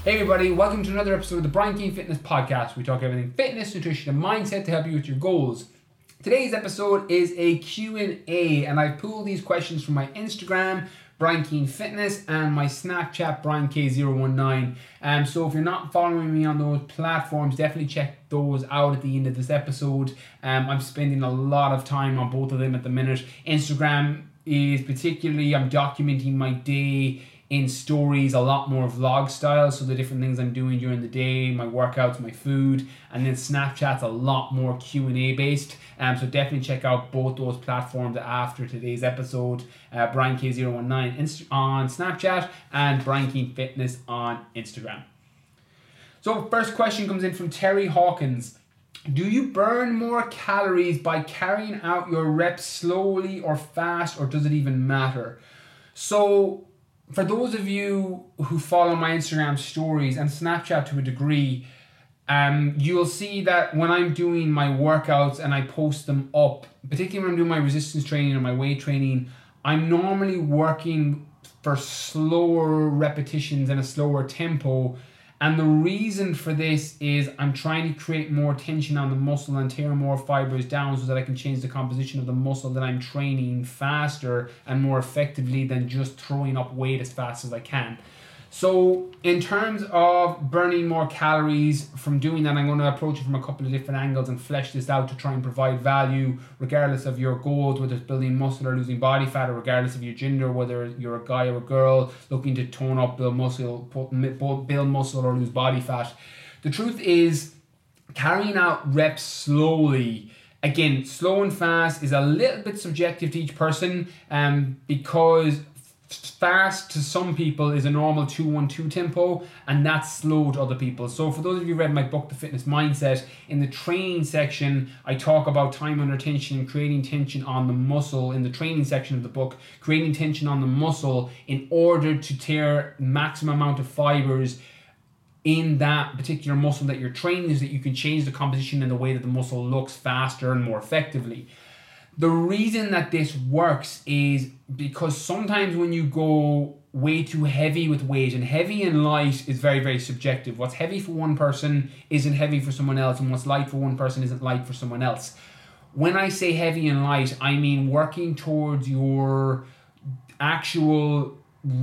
Hey everybody, welcome to another episode of the Brian Keane Fitness Podcast. We talk everything fitness, nutrition and mindset to help you with your goals. Today's episode is a Q&A and I've pulled these questions from my Instagram, Brian Keane Fitness, and my Snapchat, BrianK019. So if you're not following me on those platforms, definitely check those out at the end of this episode. I'm spending a lot of time on both of them at the minute. Instagram is particularly, I'm documenting my day in stories, a lot more vlog style, so the different things I'm doing during the day, my workouts, my food, and then Snapchat's a lot more Q&A based, so definitely check out both those platforms after today's episode. BrianK019 on Snapchat and Brian Keane Fitness on Instagram. So first question comes in from Terry Hawkins. Do you burn more calories by carrying out your reps slowly or fast, or does it even matter? So for those of you who follow my Instagram stories and Snapchat to a degree, you'll see that when I'm doing my workouts and I post them up, particularly when I'm doing my resistance training or my weight training, I'm normally working for slower repetitions and a slower tempo. And the reason for this is I'm trying to create more tension on the muscle and tear more fibers down so that I can change the composition of the muscle that I'm training faster and more effectively than just throwing up weight as fast as I can. So in terms of burning more calories from doing that, I'm going to approach it from a couple of different angles and flesh this out to try and provide value regardless of your goals, whether it's building muscle or losing body fat, or regardless of your gender, whether you're a guy or a girl looking to tone up, build muscle or lose body fat. The truth is, carrying out reps slowly, again, slow and fast is a little bit subjective to each person, because fast to some people is a normal 2-1-2 tempo, and that's slow to other people. So for those of you who read my book, The Fitness Mindset, in the training section, I talk about time under tension and creating tension on the muscle. In the training section of the book, creating tension on the muscle in order to tear maximum amount of fibers in that particular muscle that you're training, is that you can change the composition and the way that the muscle looks faster and more effectively. The reason that this works is because sometimes when you go way too heavy with weight, and heavy and light is very, very subjective. What's heavy for one person isn't heavy for someone else, and what's light for one person isn't light for someone else. When I say heavy and light, I mean working towards your actual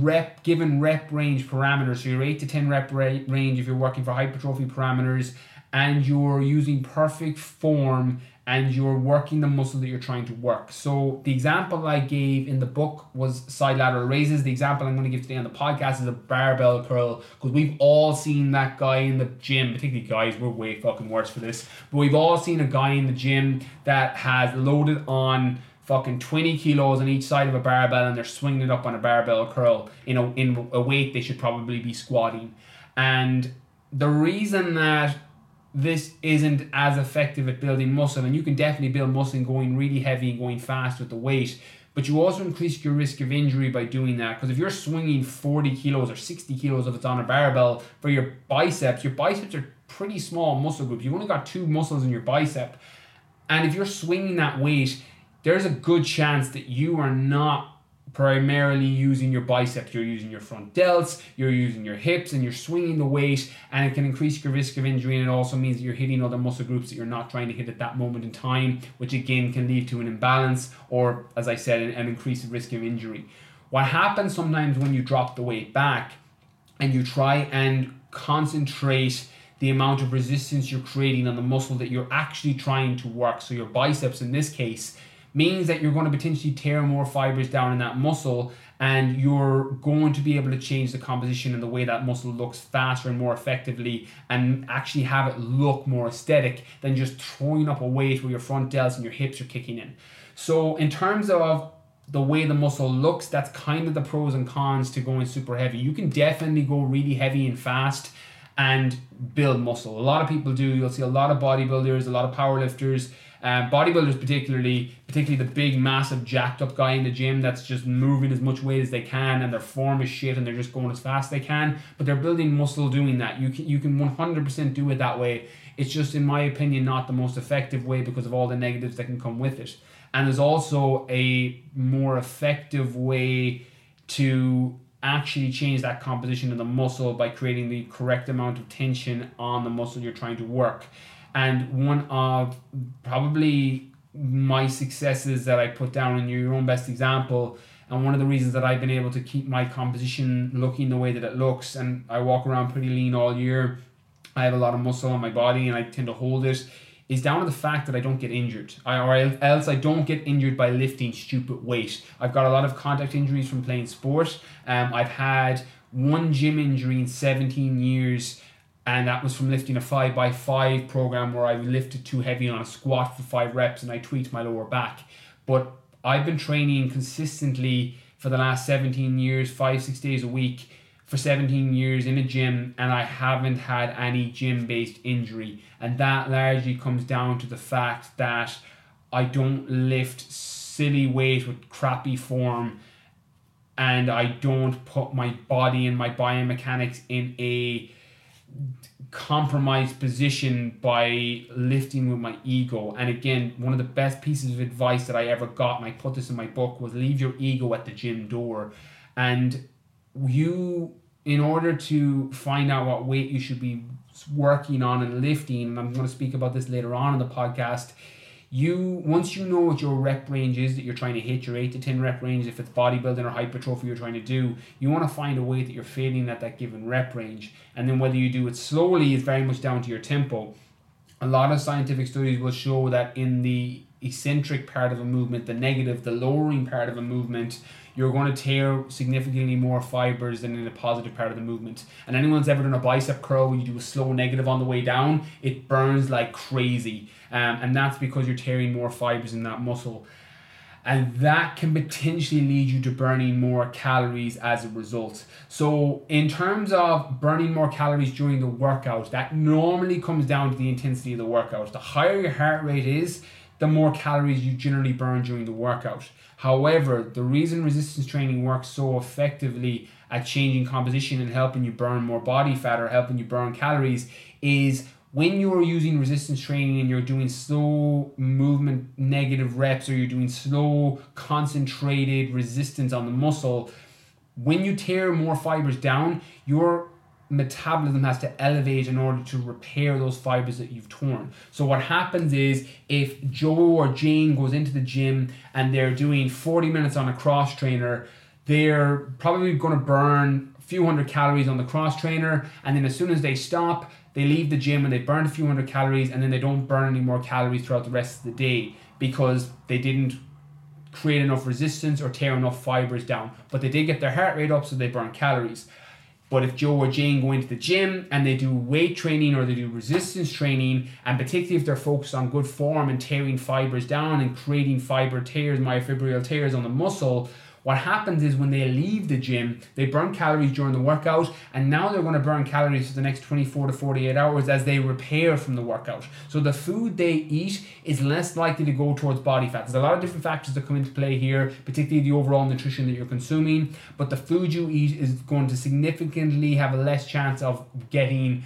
given rep range parameters. So your 8 to 10 rep range if you're working for hypertrophy parameters, and you're using perfect form and you're working the muscle that you're trying to work. So the example I gave in the book was side lateral raises. The example I'm going to give today on the podcast is a barbell curl, because we've all seen that guy in the gym, particularly guys, we're way fucking worse for this, but we've all seen a guy in the gym that has loaded on fucking 20 kilos on each side of a barbell, and they're swinging it up on a barbell curl in a weight they should probably be squatting. And the reason that this isn't as effective at building muscle, and you can definitely build muscle going really heavy and going fast with the weight, but you also increase your risk of injury by doing that. Because if you're swinging 40 kilos or 60 kilos if it's on a barbell for your biceps are pretty small muscle groups. You've only got 2 muscles in your bicep, and if you're swinging that weight, there's a good chance that you are not primarily using your biceps. You're using your front delts, you're using your hips, and you're swinging the weight, and it can increase your risk of injury, and it also means that you're hitting other muscle groups that you're not trying to hit at that moment in time, which again can lead to an imbalance, or as I said, an increased risk of injury. What happens sometimes when you drop the weight back and you try and concentrate the amount of resistance you're creating on the muscle that you're actually trying to work, so your biceps in this case, means that you're going to potentially tear more fibers down in that muscle, and you're going to be able to change the composition and the way that muscle looks faster and more effectively, and actually have it look more aesthetic than just throwing up a weight where your front delts and your hips are kicking in. So in terms of the way the muscle looks, that's kind of the pros and cons to going super heavy. You can definitely go really heavy and fast and build muscle. A lot of people do. You'll see a lot of bodybuilders, a lot of powerlifters, bodybuilders particularly the big, massive, jacked up guy in the gym that's just moving as much weight as they can, and their form is shit, and they're just going as fast as they can, but they're building muscle doing that. You can 100% do it that way. It's just, in my opinion, not the most effective way because of all the negatives that can come with it. And there's also a more effective way to actually change that composition of the muscle by creating the correct amount of tension on the muscle you're trying to work. And one of probably my successes that I put down in Your Own Best Example, and one of the reasons that I've been able to keep my composition looking the way that it looks, and I walk around pretty lean all year, I have a lot of muscle on my body and I tend to hold it, is down to the fact that I don't get injured. Or else I don't get injured by lifting stupid weight. I've got a lot of contact injuries from playing sport. I've had one gym injury in 17 years, and that was from lifting a 5x5 program where I lifted too heavy on a squat for 5 reps and I tweaked my lower back. But I've been training consistently for the last 17 years, 5-6 days a week, for 17 years in a gym, and I haven't had any gym-based injury. And that largely comes down to the fact that I don't lift silly weight with crappy form, and I don't put my body and my biomechanics in a compromised position by lifting with my ego. And again, one of the best pieces of advice that I ever got, and I put this in my book, was leave your ego at the gym door. And you, in order to find out what weight you should be working on and lifting, and I'm going to speak about this later on in the podcast, once you know what your rep range is that you're trying to hit, your 8 to 10 rep range, if it's bodybuilding or hypertrophy you're trying to do, you want to find a weight that you're failing at that given rep range. And then whether you do it slowly is very much down to your tempo. A lot of scientific studies will show that in the eccentric part of a movement, the negative, the lowering part of a movement, you're going to tear significantly more fibers than in the positive part of the movement. And anyone's ever done a bicep curl, when you do a slow negative on the way down, it burns like crazy. And that's because you're tearing more fibers in that muscle. And that can potentially lead you to burning more calories as a result. So in terms of burning more calories during the workout, that normally comes down to the intensity of the workout. The higher your heart rate is, the more calories you generally burn during the workout. However, the reason resistance training works so effectively at changing composition and helping you burn more body fat or helping you burn calories is when you're using resistance training and you're doing slow movement negative reps, or you're doing slow concentrated resistance on the muscle, when you tear more fibers down, your metabolism has to elevate in order to repair those fibers that you've torn. So what happens is, if Joe or Jane goes into the gym and they're doing 40 minutes on a cross trainer, they're probably going to burn a few hundred calories on the cross trainer, and then as soon as they stop, they leave the gym and they burn a few hundred calories, and then they don't burn any more calories throughout the rest of the day because they didn't create enough resistance or tear enough fibers down. But they did get their heart rate up, so they burn calories. But if Joe or Jane go into the gym and they do weight training or they do resistance training, and particularly if they're focused on good form and tearing fibers down and creating fiber tears, myofibril tears on the muscle, what happens is when they leave the gym, they burn calories during the workout, and now they're going to burn calories for the next 24 to 48 hours as they repair from the workout. So the food they eat is less likely to go towards body fat. There's a lot of different factors that come into play here, particularly the overall nutrition that you're consuming, but the food you eat is going to significantly have a less chance of getting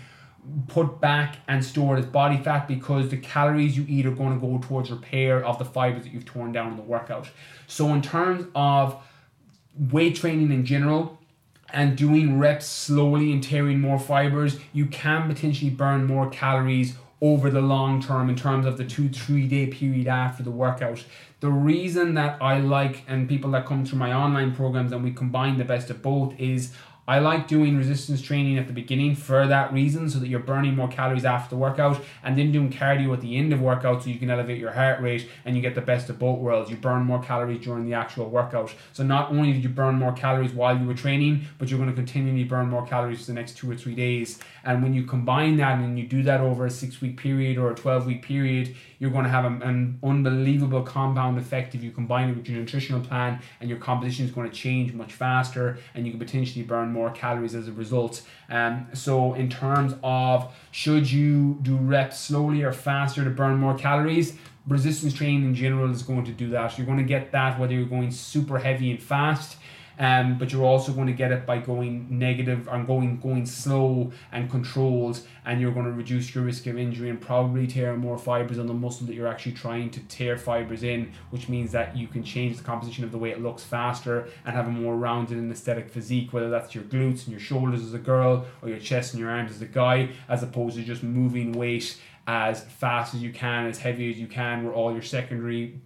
put back and stored as body fat, because the calories you eat are going to go towards repair of the fibers that you've torn down in the workout. So in terms of weight training in general and doing reps slowly and tearing more fibers, you can potentially burn more calories over the long term in terms of the 2-3 day period after the workout. The reason that I like, and people that come through my online programs and we combine the best of both, is I like doing resistance training at the beginning for that reason, so that you're burning more calories after the workout, and then doing cardio at the end of workout so you can elevate your heart rate and you get the best of both worlds. You burn more calories during the actual workout. So not only did you burn more calories while you were training, but you're going to continually burn more calories for the next 2 or 3 days. And when you combine that and you do that over a 6-week period or a 12-week period, you're going to have an unbelievable compound effect if you combine it with your nutritional plan, and your composition is going to change much faster and you can potentially burn more calories as a result. So in terms of should you do reps slowly or faster to burn more calories, resistance training in general is going to do that. You're going to get that whether you're going super heavy and fast, but you're also going to get it by going negative and going slow and controlled, and you're going to reduce your risk of injury and probably tear more fibers on the muscle that you're actually trying to tear fibers in, which means that you can change the composition of the way it looks faster and have a more rounded and aesthetic physique, whether that's your glutes and your shoulders as a girl or your chest and your arms as a guy, as opposed to just moving weight as fast as you can, as heavy as you can, where all your secondary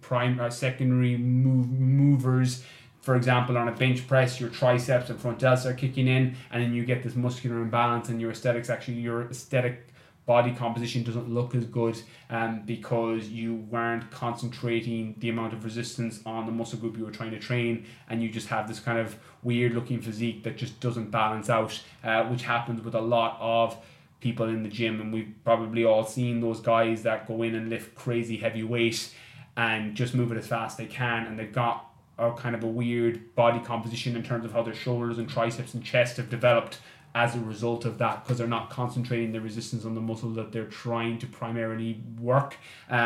movers, for example, on a bench press, your triceps and front delts are kicking in, and then you get this muscular imbalance, and your aesthetic body composition doesn't look as good because you weren't concentrating the amount of resistance on the muscle group you were trying to train, and you just have this kind of weird looking physique that just doesn't balance out, which happens with a lot of people in the gym. And we've probably all seen those guys that go in and lift crazy heavy weight and just move it as fast as they can, and they've got a kind of a weird body composition in terms of how their shoulders and triceps and chest have developed as a result of that, because they're not concentrating the resistance on the muscle that they're trying to primarily work.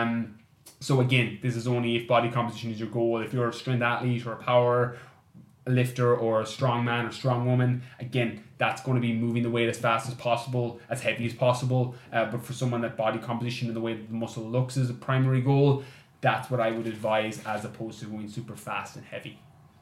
So again, this is only if body composition is your goal. If you're a strength athlete or a power lifter or a strong man or strong woman, again, that's going to be moving the weight as fast as possible, as heavy as possible. But for someone that body composition and the way that the muscle looks is a primary goal, that's what I would advise, as opposed to going super fast and heavy.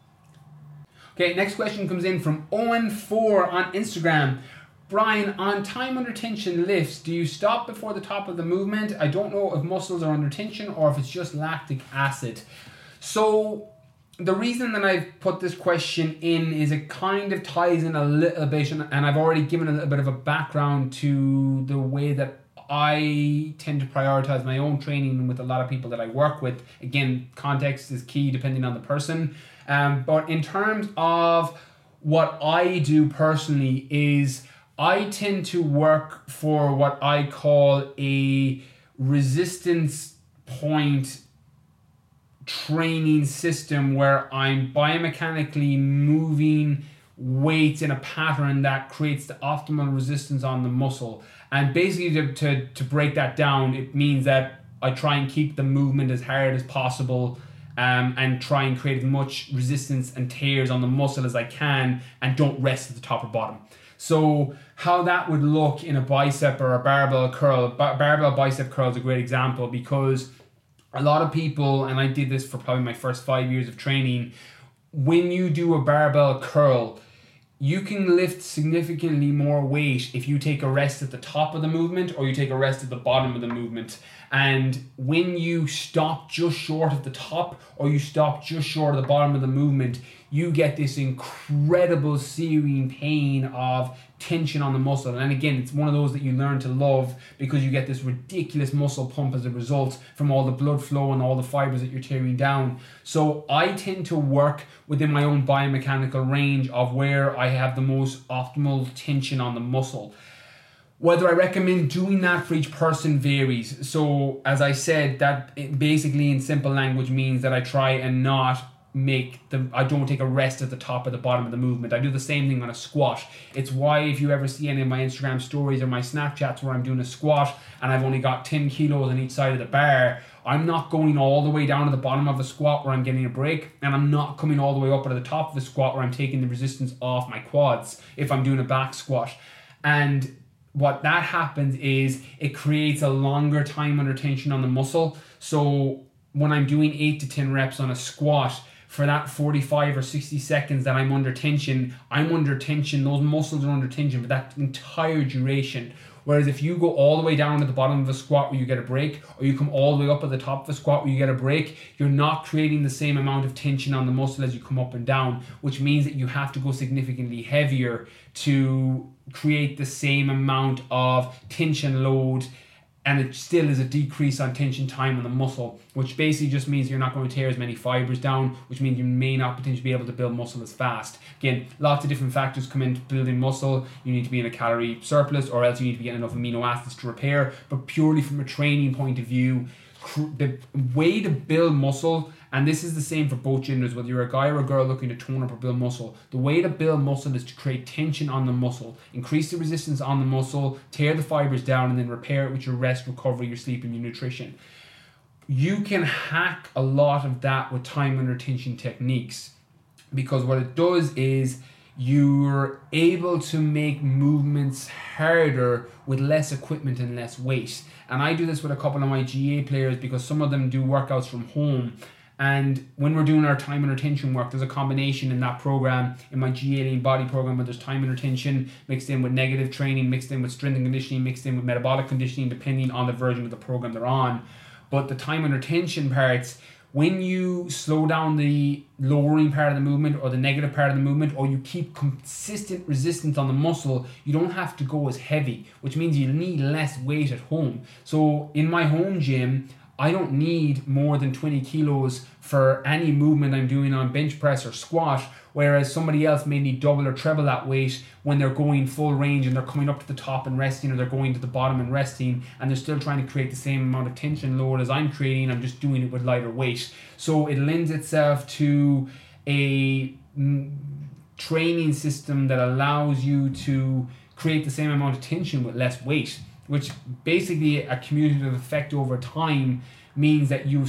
Okay, next question comes in from Owen4 on Instagram. Brian, on time under tension lifts, do you stop before the top of the movement? I don't know if muscles are under tension or if it's just lactic acid. So the reason that I've put this question in is it kind of ties in a little bit, and I've already given a little bit of a background to the way that I tend to prioritize my own training with a lot of people that I work with. Again, context is key depending on the person. But in terms of what I do personally is I tend to work for what I call a resistance point training system, where I'm biomechanically moving weights in a pattern that creates the optimal resistance on the muscle. And basically to break that down, it means that I try and keep the movement as hard as possible, and try and create as much resistance and tears on the muscle as I can, and don't rest at the top or bottom. So how that would look in a bicep or a barbell curl, barbell bicep curl is a great example, because a lot of people, and I did this for probably my first 5 years of training, when you do a barbell curl, you can lift significantly more weight if you take a rest at the top of the movement or you take a rest at the bottom of the movement. And when you stop just short of the top or you stop just short of the bottom of the movement, you get this incredible searing pain of tension on the muscle. And again, it's one of those that you learn to love, because you get this ridiculous muscle pump as a result from all the blood flow and all the fibers that you're tearing down. So I tend to work within my own biomechanical range of where I have the most optimal tension on the muscle. Whether I recommend doing that for each person varies. So as I said, that basically in simple language means that I try and not I don't take a rest at the top or the bottom of the movement. I do the same thing on a squat. It's why if you ever see any of my Instagram stories or my Snapchats where I'm doing a squat and I've only got 10 kilos on each side of the bar, I'm not going all the way down to the bottom of the squat where I'm getting a break, and I'm not coming all the way up to the top of the squat where I'm taking the resistance off my quads if I'm doing a back squat. And what that happens is it creates a longer time under tension on the muscle. So when I'm doing 8 to 10 reps on a squat, for that 45 or 60 seconds that I'm under tension, those muscles are under tension for that entire duration. Whereas if you go all the way down to the bottom of a squat where you get a break, or you come all the way up at the top of a squat where you get a break, you're not creating the same amount of tension on the muscle as you come up and down, which means that you have to go significantly heavier to create the same amount of tension load, and it still is a decrease on tension time on the muscle, which basically just means you're not going to tear as many fibers down, which means you may not potentially be able to build muscle as fast. Again, lots of different factors come into building muscle. You need to be in a calorie surplus, or else you need to be getting enough amino acids to repair. But purely from a training point of view, the way to build muscle, and this is the same for both genders, whether you're a guy or a girl looking to tone up or build muscle, the way to build muscle is to create tension on the muscle, increase the resistance on the muscle, tear the fibers down, and then repair it with your rest, recovery, your sleep, and your nutrition. You can hack a lot of that with time under tension techniques. because what it does is you're able to make movements harder with less equipment and less weight. And I do this with a couple of my GA players because some of them do workouts from home. And when we're doing our time and retention work, there's a combination in that program, in my GA Lean Body program, where there's time and retention mixed in with negative training, mixed in with strength and conditioning, mixed in with metabolic conditioning, depending on the version of the program they're on. But the time and retention parts, when you slow down the lowering part of the movement or the negative part of the movement, or you keep consistent resistance on the muscle, you don't have to go as heavy, which means you need less weight at home. So in my home gym, I don't need more than 20 kilos for any movement I'm doing on bench press or squat, whereas somebody else may need double or treble that weight when they're going full range and they're coming up to the top and resting, or they're going to the bottom and resting, and they're still trying to create the same amount of tension load as I'm creating. I'm just doing it with lighter weight. So it lends itself to a training system that allows you to create the same amount of tension with less weight, which basically a cumulative effect over time means that you have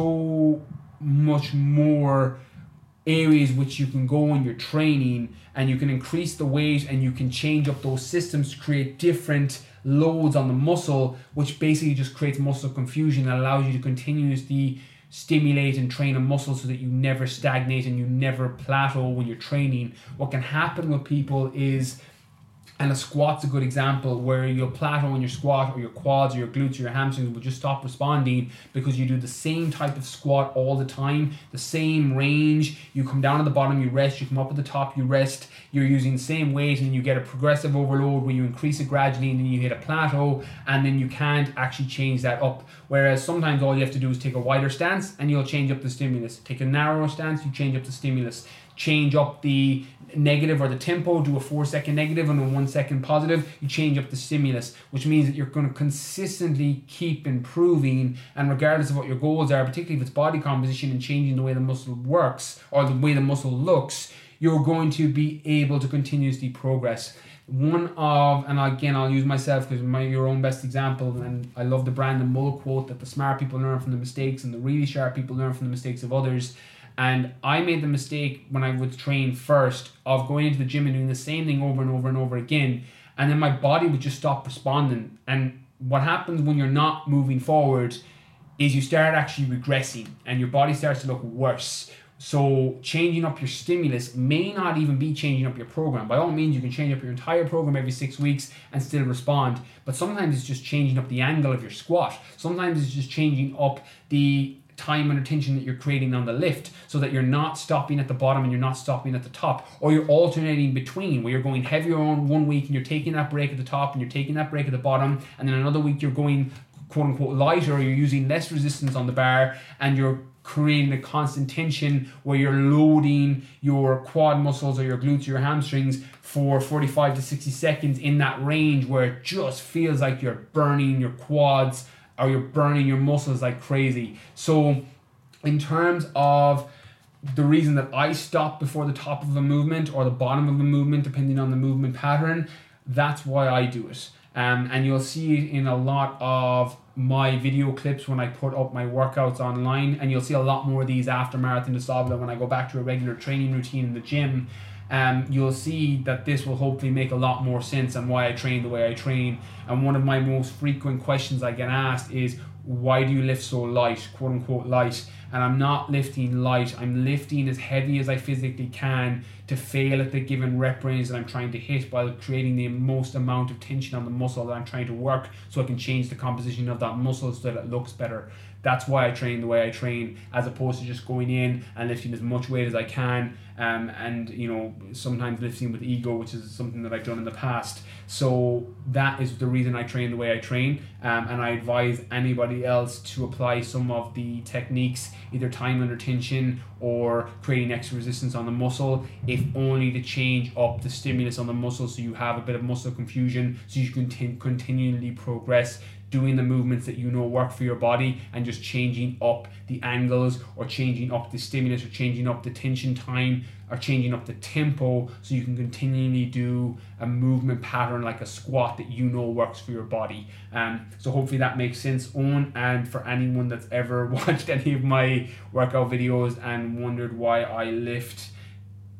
so much more areas which you can go in your training, and you can increase the weight and you can change up those systems to create different loads on the muscle, which basically just creates muscle confusion and allows you to continuously stimulate and train a muscle so that you never stagnate and you never plateau when you're training. What can happen with people is, and a squat's a good example, where you'll plateau in your squat, or your quads or your glutes or your hamstrings will just stop responding because you do the same type of squat all the time, the same range. You come down at the bottom, you rest, you come up at the top, you rest, you're using the same weight, and you get a progressive overload where you increase it gradually and then you hit a plateau, and then you can't actually change that up. Whereas sometimes all you have to do is take a wider stance and you'll change up the stimulus. Take a narrower stance, you change up the stimulus. Change up the negative or the tempo, do a 4-second negative and a 1-second positive, you change up the stimulus, which means that you're going to consistently keep improving, and regardless of what your goals are, particularly if it's body composition and changing the way the muscle works or the way the muscle looks, you're going to be able to continuously progress. One of, and again I'll use myself because I'm your own best example, and I love the Brandon Mull quote that the smart people learn from the mistakes and the really sharp people learn from the mistakes of others. And I made the mistake when I would train first of going into the gym and doing the same thing over and over and over again, and then my body would just stop responding. And what happens when you're not moving forward is you start actually regressing and your body starts to look worse. So changing up your stimulus may not even be changing up your program. By all means, you can change up your entire program every 6 weeks and still respond. But sometimes it's just changing up the angle of your squat. Sometimes it's just changing up the time and attention that you're creating on the lift, so that you're not stopping at the bottom and you're not stopping at the top, or you're alternating between, where you're going heavier on one week and you're taking that break at the top and you're taking that break at the bottom, and then another week you're going quote unquote lighter, or you're using less resistance on the bar and you're creating a constant tension where you're loading your quad muscles or your glutes or your hamstrings for 45 to 60 seconds in that range where it just feels like you're burning your quads or you're burning your muscles like crazy. So in terms of the reason that I stop before the top of a movement or the bottom of a movement, depending on the movement pattern, that's why I do it. And you'll see it in a lot of my video clips when I put up my workouts online, and you'll see a lot more of these after Marathon des Sables when I go back to a regular training routine in the gym. You'll see that this will hopefully make a lot more sense on why I train the way I train. And one of my most frequent questions I get asked is, why do you lift so light, quote unquote light? And I'm not lifting light, I'm lifting as heavy as I physically can to fail at the given rep range that I'm trying to hit, while creating the most amount of tension on the muscle that I'm trying to work, so I can change the composition of that muscle so that it looks better. That's why I train the way I train, as opposed to just going in and lifting as much weight as I can, and you know, sometimes lifting with ego, which is something that I've done in the past. So that is the reason I train the way I train, and I advise anybody else to apply some of the techniques, either time under tension or creating extra resistance on the muscle, if only to change up the stimulus on the muscle so you have a bit of muscle confusion, so you can continually progress doing the movements that you know work for your body, and just changing up the angles or changing up the stimulus or changing up the tension time or changing up the tempo, so you can continually do a movement pattern like a squat that you know works for your body. So hopefully that makes sense, Owen. And for anyone that's ever watched any of my workout videos and wondered why I lift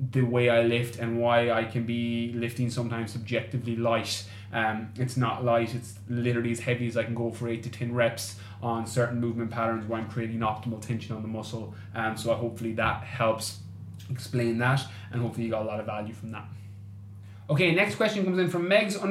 the way I lift and why I can be lifting sometimes subjectively light. It's not light, it's literally as heavy as I can go for 8 to 10 reps on certain movement patterns where I'm creating optimal tension on the muscle. So hopefully that helps explain that, and hopefully you got a lot of value from that. Okay, next question comes in from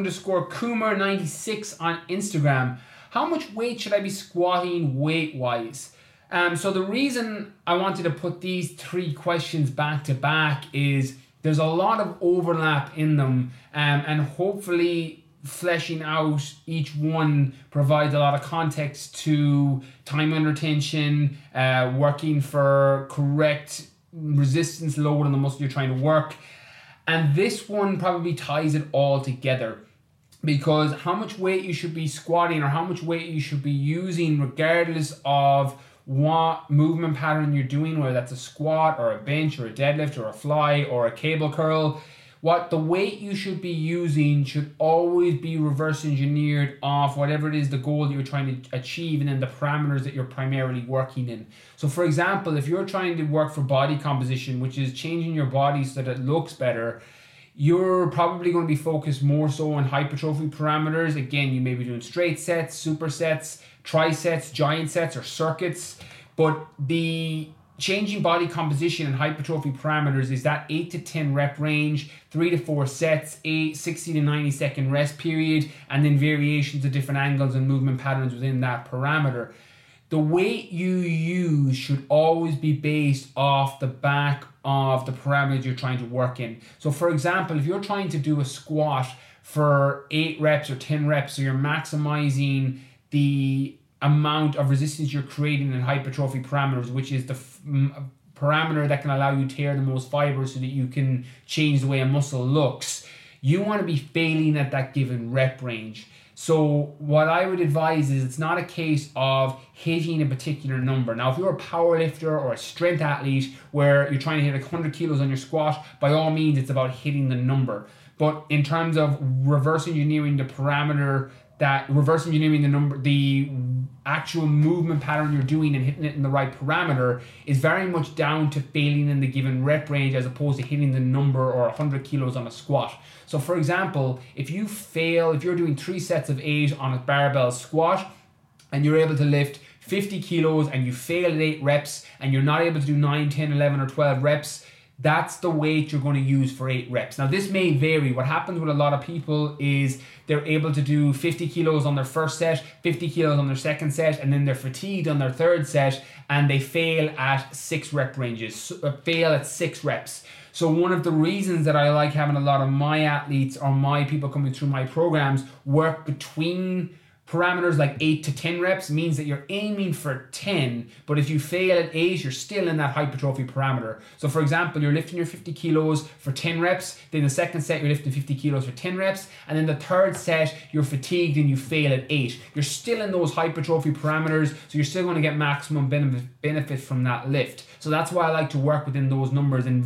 Megs_Coomer96 on Instagram. How much weight should I be squatting weight-wise? So the reason I wanted to put these 3 questions back to back is there's a lot of overlap in them, and hopefully fleshing out each one provides a lot of context to time under tension, working for correct resistance load on the muscle you're trying to work. And this one probably ties it all together, because how much weight you should be squatting or how much weight you should be using regardless of what movement pattern you're doing, whether that's a squat or a bench or a deadlift or a fly or a cable curl, what the weight you should be using should always be reverse engineered off whatever it is the goal that you're trying to achieve and then the parameters that you're primarily working in. So for example, if you're trying to work for body composition, which is changing your body so that it looks better, you're probably going to be focused more so on hypertrophy parameters. Again, you may be doing straight sets, supersets, trisets, giant sets, or circuits, but the changing body composition and hypertrophy parameters is that 8 to 10 rep range, 3 to 4 sets, 60 to 90 second rest period, and then variations of different angles and movement patterns within that parameter. The weight you use should always be based off the back of the parameters you're trying to work in. So for example, if you're trying to do a squat for 8 reps or 10 reps, so you're maximizing the amount of resistance you're creating in hypertrophy parameters, which is the parameter that can allow you to tear the most fibers so that you can change the way a muscle looks, you want to be failing at that given rep range. So what I would advise is it's not a case of hitting a particular number. Now, if you're a power lifter or a strength athlete where you're trying to hit 100 kilos on your squat, by all means, it's about hitting the number. But in terms of reverse engineering the parameter, the actual movement pattern you're doing and hitting it in the right parameter is very much down to failing in the given rep range as opposed to hitting the number or 100 kilos on a squat. So for example, if you're doing 3 sets of 8 on a barbell squat and you're able to lift 50 kilos and you fail at 8 reps and you're not able to do 9, 10, 11 or 12 reps, that's the weight you're going to use for 8 reps. Now this may vary. What happens with a lot of people is they're able to do 50 kilos on their first set, 50 kilos on their second set, and then they're fatigued on their third set and they fail at 6 rep ranges, fail at 6 reps. So one of the reasons that I like having a lot of my athletes or my people coming through my programs work between parameters like 8 to 10 reps means that you're aiming for 10, but if you fail at 8, you're still in that hypertrophy parameter. So for example, you're lifting your 50 kilos for 10 reps, then the second set you're lifting 50 kilos for 10 reps, and then the third set you're fatigued and you fail at 8. You're still in those hypertrophy parameters, so you're still going to get maximum benefit from that lift. So that's why I like to work within those numbers and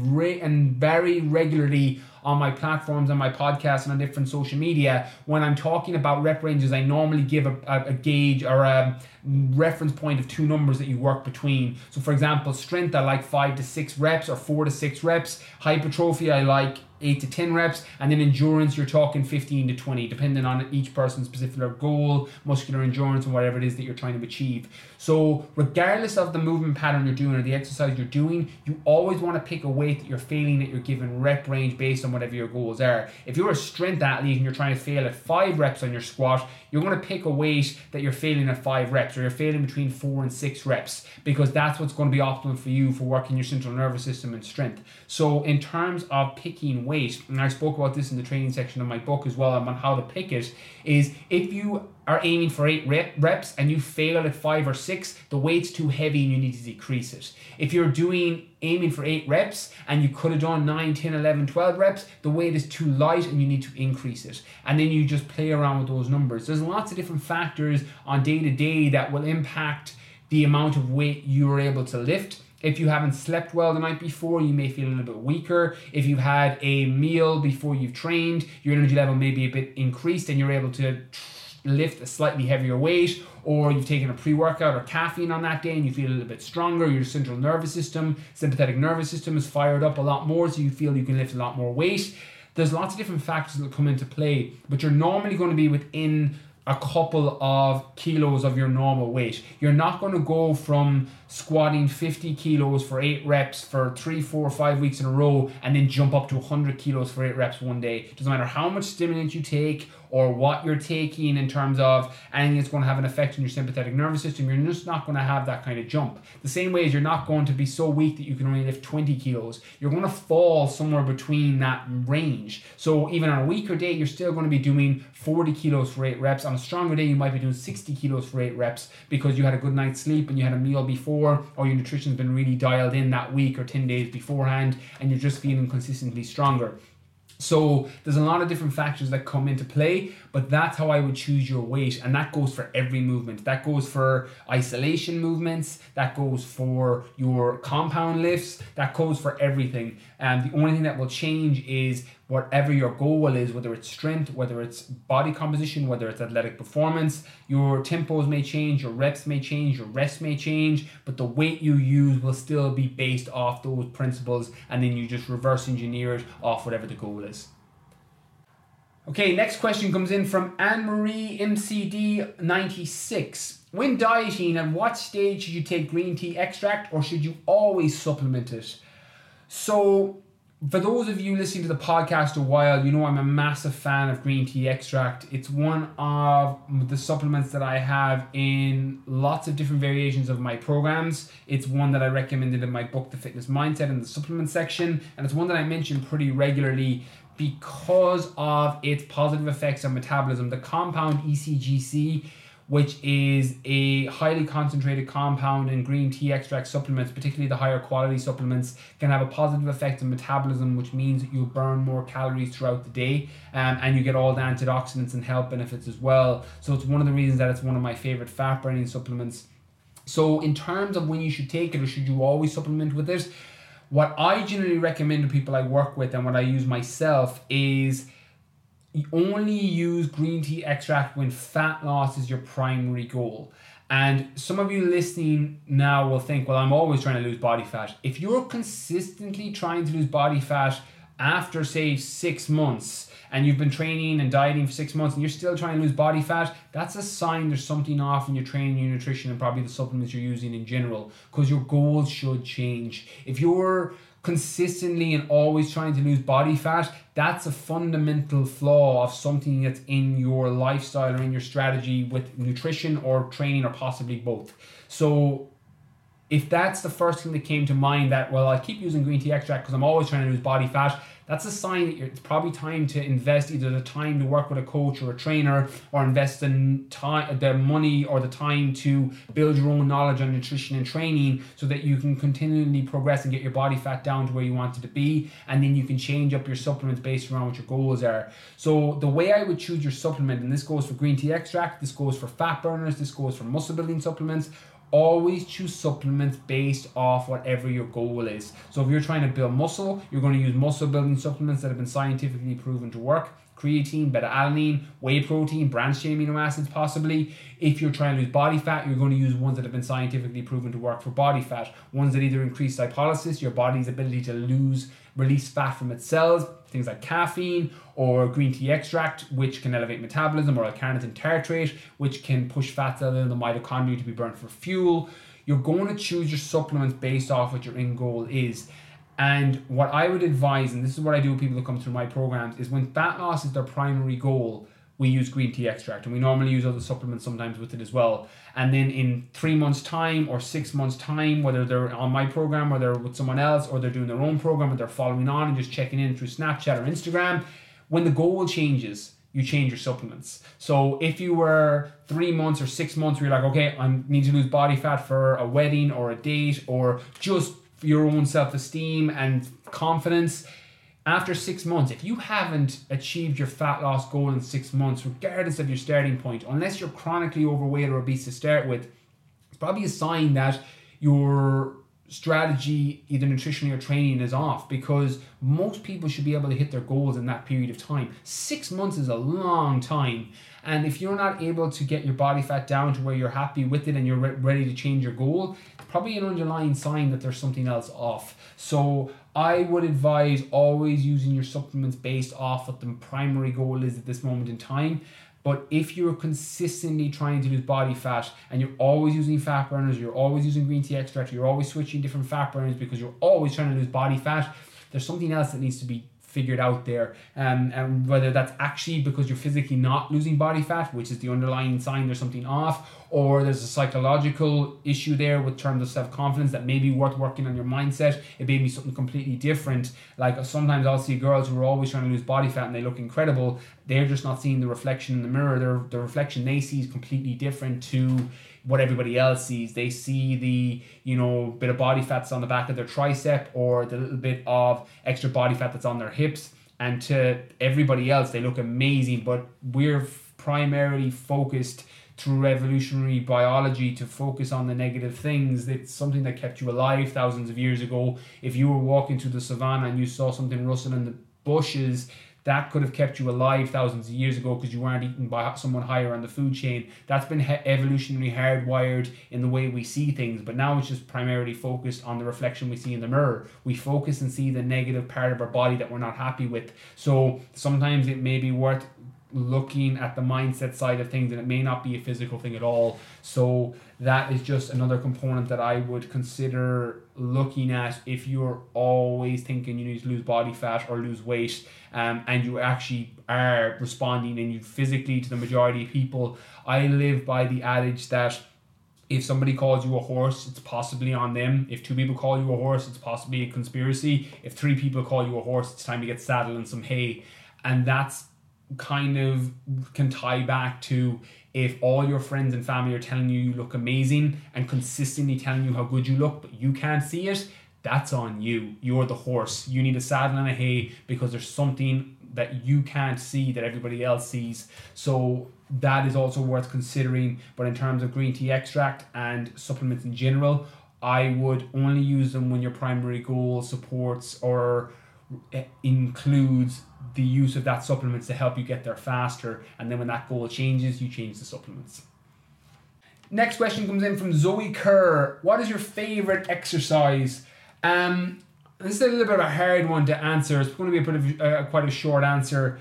very regularly on my platforms, on my podcast, and on different social media. When I'm talking about rep ranges, I normally give a gauge or a reference point of 2 numbers that you work between. So for example, strength, I like 5 to 6 reps or 4 to 6 reps. Hypertrophy, I like 8 to 10 reps, and then endurance, you're talking 15 to 20, depending on each person's specific goal, muscular endurance, and whatever it is that you're trying to achieve. So regardless of the movement pattern you're doing or the exercise you're doing, you always want to pick a weight that you're failing at your given rep range based on whatever your goals are. If you're a strength athlete and you're trying to fail at 5 reps on your squat, you're going to pick a weight that you're failing at 5 reps, or you're failing between 4 and 6 reps, because that's what's going to be optimal for you for working your central nervous system and strength. So in terms of picking weight, and I spoke about this in the training section of my book as well on how to pick it, is if you are aiming for 8 reps and you fail at 5 or 6, the weight's too heavy and you need to decrease it. If you're aiming for 8 reps and you could have done 9, 10, 11, 12 reps, the weight is too light and you need to increase it. And then you just play around with those numbers. There's lots of different factors on day to day that will impact the amount of weight you're able to lift. If you haven't slept well the night before, you may feel a little bit weaker. If you've had a meal before you've trained, your energy level may be a bit increased and you're able to lift a slightly heavier weight, or you've taken a pre-workout or caffeine on that day and you feel a little bit stronger, your central nervous system, sympathetic nervous system is fired up a lot more, so you feel you can lift a lot more weight. There's lots of different factors that come into play, but you're normally going to be within a couple of kilos of your normal weight. You're not going to go from squatting 50 kilos for 8 reps for 3, 4, 5 weeks in a row and then jump up to 100 kilos for 8 reps one day. It doesn't matter how much stimulant you take or what you're taking in terms of anything that's going to have an effect on your sympathetic nervous system. You're just not going to have that kind of jump. The same way as you're not going to be so weak that you can only lift 20 kilos. You're going to fall somewhere between that range. So even on a weaker day, you're still going to be doing 40 kilos for 8 reps. On a stronger day, you might be doing 60 kilos for 8 reps because you had a good night's sleep and you had a meal before, or your nutrition's been really dialed in that week or 10 days beforehand, and you're just feeling consistently stronger. So there's a lot of different factors that come into play, but that's how I would choose your weight, and that goes for every movement. That goes for isolation movements, that goes for your compound lifts, that goes for everything. And the only thing that will change is whatever your goal is, whether it's strength, whether it's body composition, whether it's athletic performance. Your tempos may change, your reps may change, your rest may change, but the weight you use will still be based off those principles, and then you just reverse engineer it off whatever the goal is. Okay, next question comes in from Anne-Marie MCD96. When dieting, at what stage should you take green tea extract, or should you always supplement it? So, for those of you listening to the podcast a while, you know I'm a massive fan of green tea extract. It's one of the supplements that I have in lots of different variations of my programs. It's one that I recommended in my book, The Fitness Mindset, in the supplement section. And it's one that I mention pretty regularly because of its positive effects on metabolism. The compound ECGC, which is a highly concentrated compound in green tea extract supplements, particularly the higher quality supplements, can have a positive effect on metabolism, which means that you burn more calories throughout the day, and you get all the antioxidants and health benefits as well. So it's one of the reasons that it's one of my favorite fat burning supplements. So in terms of when you should take it or should you always supplement with it, what I generally recommend to people I work with and what I use myself is you only use green tea extract when fat loss is your primary goal. And some of you listening now will think, well, I'm always trying to lose body fat. If you're consistently trying to lose body fat after, say, 6 months, and you've been training and dieting for 6 months and you're still trying to lose body fat, that's a sign there's something off in your training, your nutrition, and probably the supplements you're using in general, because your goals should change. If you're consistently and always trying to lose body fat, that's a fundamental flaw of something that's in your lifestyle or in your strategy with nutrition or training, or possibly both. So if that's the first thing that came to mind, that, well, I keep using green tea extract because I'm always trying to lose body fat, that's a sign that it's probably time to invest either the time to work with a coach or a trainer, or invest in time, the money or the time to build your own knowledge on nutrition and training, so that you can continually progress and get your body fat down to where you want it to be, and then you can change up your supplements based around what your goals are. So the way I would choose your supplement, and this goes for green tea extract, this goes for fat burners, this goes for muscle building supplements, always choose supplements based off whatever your goal is. So if you're trying to build muscle, you're going to use muscle building supplements that have been scientifically proven to work. Creatine, beta-alanine, whey protein, branched chain amino acids possibly. If you're trying to lose body fat, you're going to use ones that have been scientifically proven to work for body fat. Ones that either increase lipolysis, your body's ability to release fat from its cells, things like caffeine, or green tea extract, which can elevate metabolism, or L-carnitine tartrate, which can push fat cells in the mitochondria to be burnt for fuel. You're going to choose your supplements based off what your end goal is. And what I would advise, and this is what I do with people that come through my programs, is when fat loss is their primary goal, we use green tea extract, and we normally use other supplements sometimes with it as well. And then in 3 months time or 6 months time, whether they're on my program or they're with someone else, or they're doing their own program, or they're following on and just checking in through Snapchat or Instagram, when the goal changes, you change your supplements. So if you were 3 months or 6 months where you're like, okay, I need to lose body fat for a wedding or a date, or just for your own self-esteem and confidence, after 6 months, if you haven't achieved your fat loss goal in 6 months, regardless of your starting point, unless you're chronically overweight or obese to start with, it's probably a sign that you're strategy, either nutritionally or training, is off, because most people should be able to hit their goals in that period of time. 6 months is a long time, and if you're not able to get your body fat down to where you're happy with it and you're ready to change your goal, it's probably an underlying sign that there's something else off. So I would advise always using your supplements based off what the primary goal is at this moment in time. But if you're consistently trying to lose body fat and you're always using fat burners, you're always using green tea extract, you're always switching different fat burners because you're always trying to lose body fat, there's something else that needs to be figured out there. And whether that's actually because you're physically not losing body fat, which is the underlying sign there's something off, or there's a psychological issue there with terms of self-confidence that may be worth working on your mindset. It may be something completely different. Like sometimes I'll see girls who are always trying to lose body fat and they look incredible. They're just not seeing the reflection in the mirror. The reflection they see is completely different to what everybody else sees. They see the, bit of body fat that's on the back of their tricep, or the little bit of extra body fat that's on their hips. And to everybody else, they look amazing, but we're primarily focused through evolutionary biology to focus on the negative things. It's something that kept you alive thousands of years ago. If you were walking through the savannah and you saw something rustling in the bushes, that could have kept you alive thousands of years ago because you weren't eaten by someone higher on the food chain. That's been evolutionarily hardwired in the way we see things, but now it's just primarily focused on the reflection we see in the mirror. We focus and see the negative part of our body that we're not happy with. So sometimes it may be worth looking at the mindset side of things, and it may not be a physical thing at all. So that is just another component that I would consider looking at if you're always thinking you need to lose body fat or lose weight, and you actually are responding and you physically to the majority of people. I live by the adage that if somebody calls you a horse, it's possibly on them. If 2 people call you a horse, it's possibly a conspiracy. If 3 people call you a horse, it's time to get saddled and some hay. And that's kind of can tie back to, if all your friends and family are telling you look amazing and consistently telling you how good you look, but you can't see it, that's on you. You're the horse. You need a saddle and a hay because there's something that you can't see that everybody else sees. So that is also worth considering. But in terms of green tea extract and supplements in general, I would only use them when your primary goal supports or includes the use of that supplements to help you get there faster, and then when that goal changes, you change the supplements. Next question comes in from Zoe Kerr. What is your favorite exercise? This is a little bit of a hard one to answer. It's going to be a bit of quite a short answer.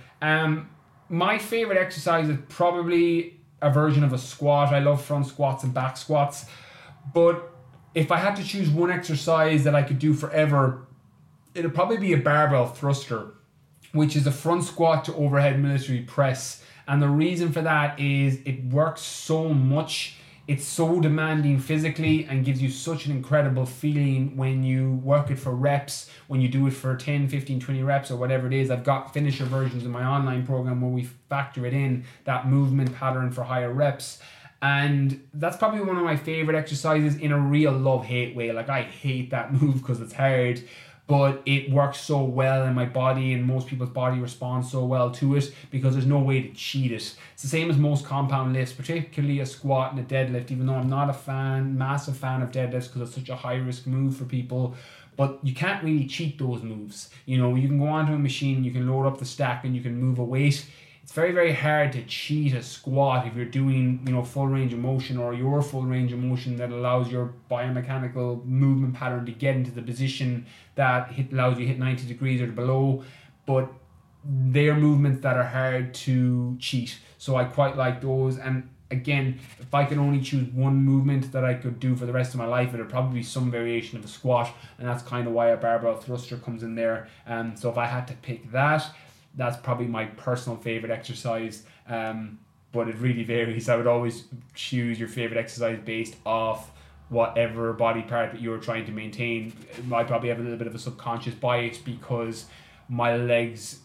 My favorite exercise is probably a version of a squat. I love front squats and back squats, but if I had to choose one exercise that I could do forever, it'll probably be a barbell thruster, which is a front squat to overhead military press. And the reason for that is it works so much. It's so demanding physically and gives you such an incredible feeling when you work it for reps, when you do it for 10, 15, 20 reps or whatever it is. I've got finisher versions in my online program where we factor it in, that movement pattern for higher reps. And that's probably one of my favorite exercises in a real love-hate way. Like, I hate that move because it's hard, but it works so well in my body, and most people's body responds so well to it because there's no way to cheat it. It's the same as most compound lifts, particularly a squat and a deadlift, even though I'm not a massive fan of deadlifts because it's such a high risk move for people. But you can't really cheat those moves. You can go onto a machine, you can load up the stack and you can move a weight. It's very, very hard to cheat a squat if you're doing, full range of motion, or your full range of motion that allows your biomechanical movement pattern to get into the position that allows you to hit 90 degrees or below. But they're movements that are hard to cheat. So I quite like those. And again, if I could only choose one movement that I could do for the rest of my life, it would probably be some variation of a squat. And that's kind of why a barbell thruster comes in there. So if I had to pick that, that's probably my personal favorite exercise, but it really varies. I would always choose your favorite exercise based off whatever body part that you're trying to maintain. I probably have a little bit of a subconscious bias because my legs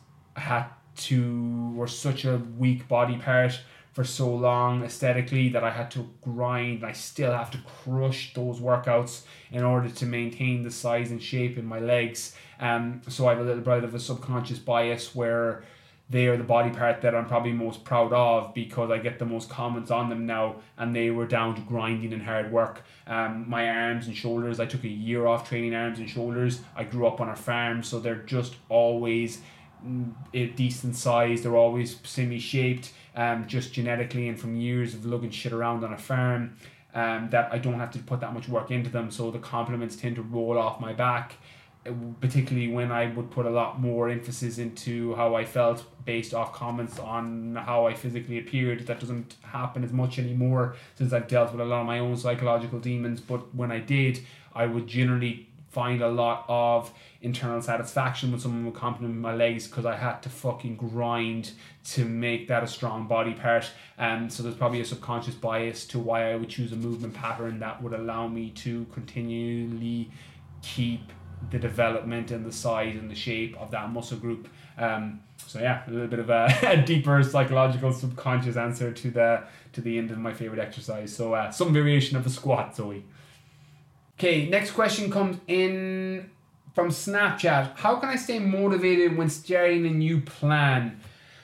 were such a weak body part for so long aesthetically that I had to grind. I still have to crush those workouts in order to maintain the size and shape in my legs. So I have a little bit of a subconscious bias where they are the body part that I'm probably most proud of because I get the most comments on them now, and they were down to grinding and hard work. My arms and shoulders, I took a year off training arms and shoulders. I grew up on a farm, so they're just always a decent size. They're always semi-shaped, just genetically and from years of lugging shit around on a farm, that I don't have to put that much work into them, so the compliments tend to roll off my back, particularly when I would put a lot more emphasis into how I felt based off comments on how I physically appeared. That doesn't happen as much anymore since I've dealt with a lot of my own psychological demons, but when I did, I would generally find a lot of internal satisfaction when someone would compliment my legs because I had to fucking grind to make that a strong body part. So there's probably a subconscious bias to why I would choose a movement pattern that would allow me to continually keep the development and the size and the shape of that muscle group. So yeah, a little bit of a deeper psychological subconscious answer to the end of my favorite exercise. So some variation of a squat, Zoe. Okay, next question comes in from Snapchat. How can I stay motivated when starting a new plan?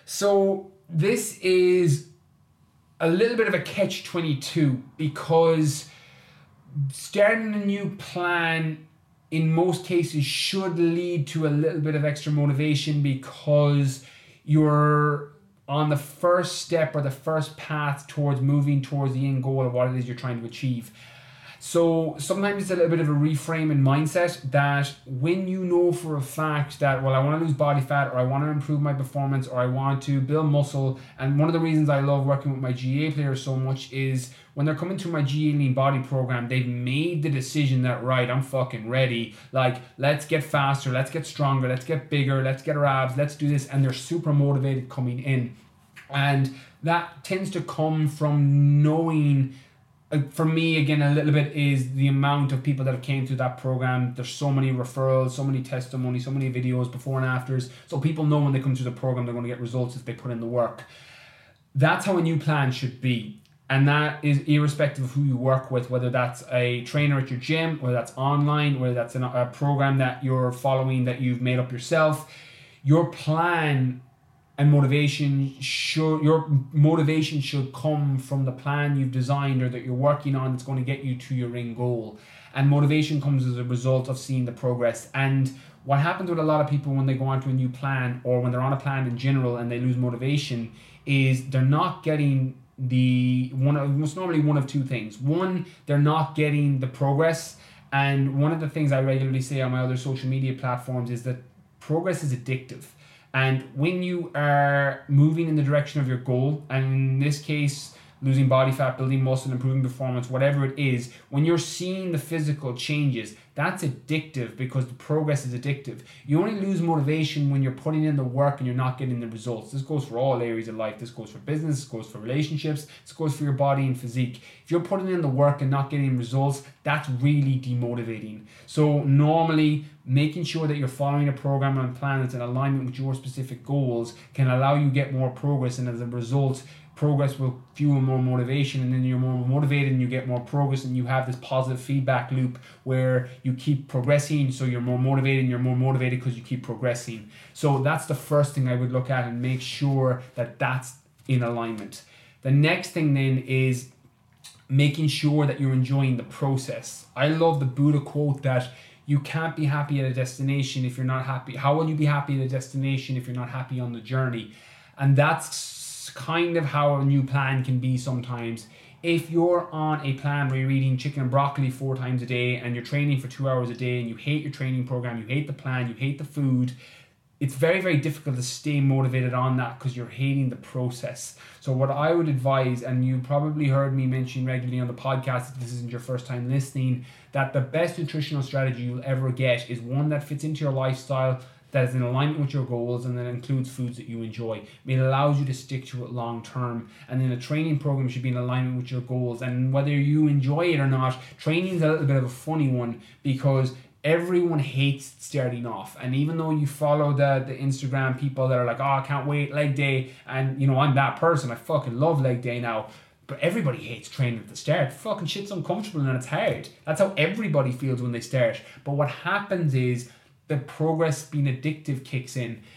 So this is a little bit of a catch-22 because starting a new plan in most cases should lead to a little bit of extra motivation because you're on the first step or the first path towards moving towards the end goal of what it is you're trying to achieve. So sometimes it's a little bit of a reframe in mindset that when you know for a fact that, well, I want to lose body fat, or I want to improve my performance, or I want to build muscle. And one of the reasons I love working with my GA players so much is when they're coming through my GA Lean Body program, they've made the decision that, right, I'm fucking ready. Like, let's get faster, let's get stronger, let's get bigger, let's get our abs, let's do this. And they're super motivated coming in. And that tends to come from knowing, for me, again, a little bit is the amount of people that have came through that program. There's so many referrals, so many testimonies, so many videos before and afters. So people know when they come through the program, they're going to get results if they put in the work. That's how a new plan should be. And that is irrespective of who you work with, whether that's a trainer at your gym, whether that's online, whether that's a program that you're following that you've made up yourself. Your plan and your motivation should come from the plan you've designed or that you're working on that's going to get you to your end goal. And motivation comes as a result of seeing the progress. And what happens with a lot of people when they go onto a new plan, or when they're on a plan in general and they lose motivation, is they're not getting most normally one of two things. One, they're not getting the progress. And one of the things I regularly say on my other social media platforms is that progress is addictive. And when you are moving in the direction of your goal, and in this case, losing body fat, building muscle, improving performance, whatever it is, when you're seeing the physical changes, that's addictive because the progress is addictive. You only lose motivation when you're putting in the work and you're not getting the results. This goes for all areas of life. This goes for business, this goes for relationships, this goes for your body and physique. If you're putting in the work and not getting results, that's really demotivating. So normally, making sure that you're following a program and plan that's in alignment with your specific goals can allow you to get more progress, and as a result, progress will fuel more motivation, and then you're more motivated and you get more progress, and you have this positive feedback loop where you keep progressing, so you're more motivated and you're more motivated because you keep progressing. So that's the first thing I would look at and make sure that that's in alignment. The next thing then is making sure that you're enjoying the process. I love the Buddha quote that you can't be happy at a destination if you're not happy. How will you be happy at a destination if you're not happy on the journey? And that's kind of how a new plan can be sometimes. If you're on a plan where you're eating chicken and broccoli 4 times a day and you're training for 2 hours a day and you hate your training program, you hate the plan, you hate the food, it's very, very difficult to stay motivated on that because you're hating the process. So what I would advise, and you probably heard me mention regularly on the podcast if this isn't your first time listening, that the best nutritional strategy you'll ever get is one that fits into your lifestyle, that is in alignment with your goals, and that includes foods that you enjoy. It allows you to stick to it long term. And then a training program should be in alignment with your goals. And whether you enjoy it or not, training is a little bit of a funny one because everyone hates starting off. And even though you follow the Instagram people that are like, oh, I can't wait, leg day. And, you know, I'm that person. I fucking love leg day now. But everybody hates training at the start. Fucking shit's uncomfortable and it's hard. That's how everybody feels when they start. But what happens is the progress being addictive kicks in.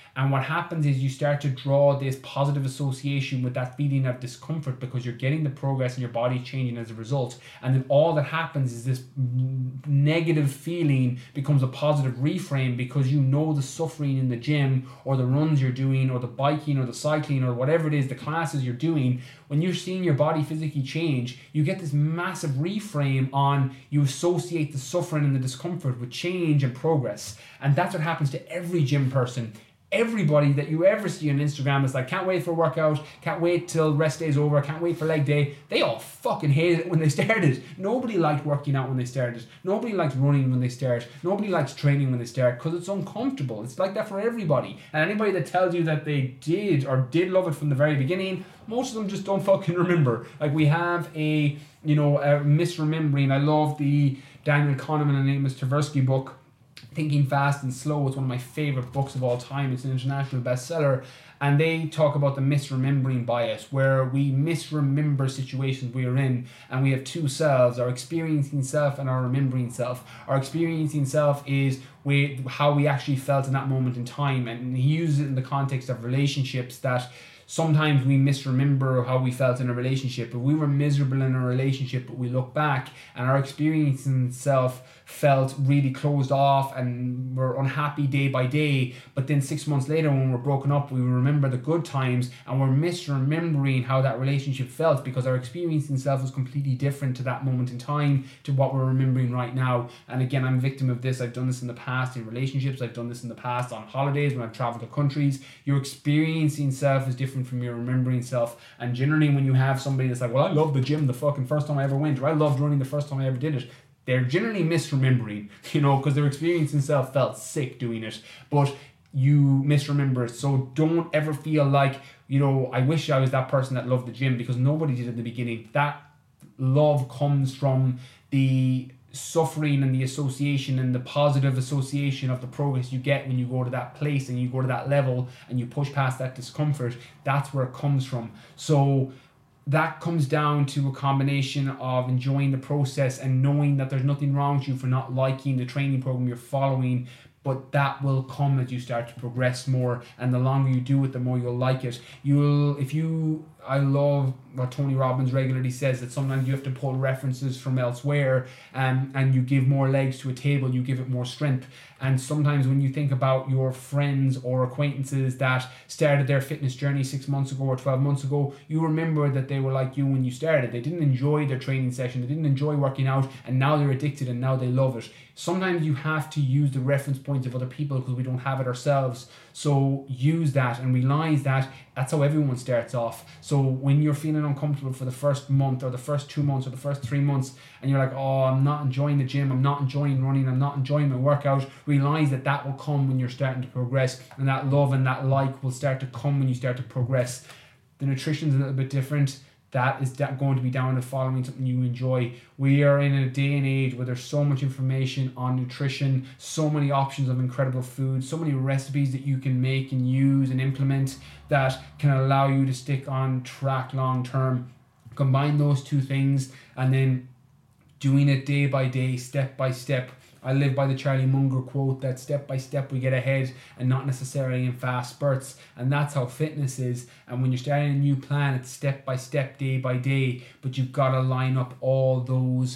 And what happens is you start to draw this positive association with that feeling of discomfort because you're getting the progress and your body's changing as a result. And then all that happens is this negative feeling becomes a positive reframe because you know the suffering in the gym or the runs you're doing or the biking or the cycling or whatever it is, the classes you're doing. When you're seeing your body physically change, you get this massive reframe on, you associate the suffering and the discomfort with change and progress. And that's what happens to every gym person. Everybody that you ever see on Instagram is like, can't wait for a workout, can't wait till rest day's over, can't wait for leg day. They all fucking hated it when they started. Nobody liked working out when they started. Nobody likes running when they start. Nobody likes training when they start because it's uncomfortable. It's like that for everybody. And anybody that tells you that they did love it from the very beginning, most of them just don't fucking remember. Like we have a misremembering. I love the Daniel Kahneman and Amos Tversky book, Thinking Fast and Slow. It's one of my favorite books of all time. It's an international bestseller. And they talk about the misremembering bias, where we misremember situations we are in, and we have two selves, our experiencing self and our remembering self. Our experiencing self is how we actually felt in that moment in time. And he uses it in the context of relationships, that sometimes we misremember how we felt in a relationship. If we were miserable in a relationship, but we look back and our experiencing self felt really closed off and we're unhappy day by day, but then 6 months later when we're broken up, we remember the good times and we're misremembering how that relationship felt because our experiencing self was completely different to that moment in time to what we're remembering right now. And again, I'm a victim of this. I've done this in the past in relationships. I've done this in the past on holidays when I've traveled to countries. Your experiencing self is different from your remembering self. And generally when you have somebody that's like, well, I loved the gym the fucking first time I ever went, or I loved running the first time I ever did it, they're generally misremembering, because their experiencing self felt sick doing it, but you misremember it. So don't ever feel like, I wish I was that person that loved the gym, because nobody did in the beginning. That love comes from the suffering and the association and the positive association of the progress you get when you go to that place and you go to that level and you push past that discomfort. That's where it comes from. So that comes down to a combination of enjoying the process and knowing that there's nothing wrong with you for not liking the training program you're following, but that will come as you start to progress more, and the longer you do it, the more you'll like it. I love what Tony Robbins regularly says, that sometimes you have to pull references from elsewhere, and you give more legs to a table, you give it more strength. And sometimes when you think about your friends or acquaintances that started their fitness journey 6 months ago or 12 months ago, you remember that they were like you when you started. They didn't enjoy their training session, they didn't enjoy working out, and now they're addicted and now they love it. Sometimes you have to use the reference points of other people because we don't have it ourselves. So use that and realize that that's how everyone starts off. So when you're feeling uncomfortable for the first month or the first 2 months or the first 3 months, and you're like, oh, I'm not enjoying the gym, I'm not enjoying running, I'm not enjoying my workout, realize that that will come when you're starting to progress, and that love and that like will start to come when you start to progress. The nutrition's a little bit different. That is going to be down to following something you enjoy. We are in a day and age where there's so much information on nutrition, so many options of incredible food, so many recipes that you can make and use and implement that can allow you to stick on track long term. Combine those two things and then doing it day by day, step by step. I live by the Charlie Munger quote that step by step we get ahead and not necessarily in fast spurts. And that's how fitness is. And when you're starting a new plan, it's step by step, day by day. But you've got to line up all those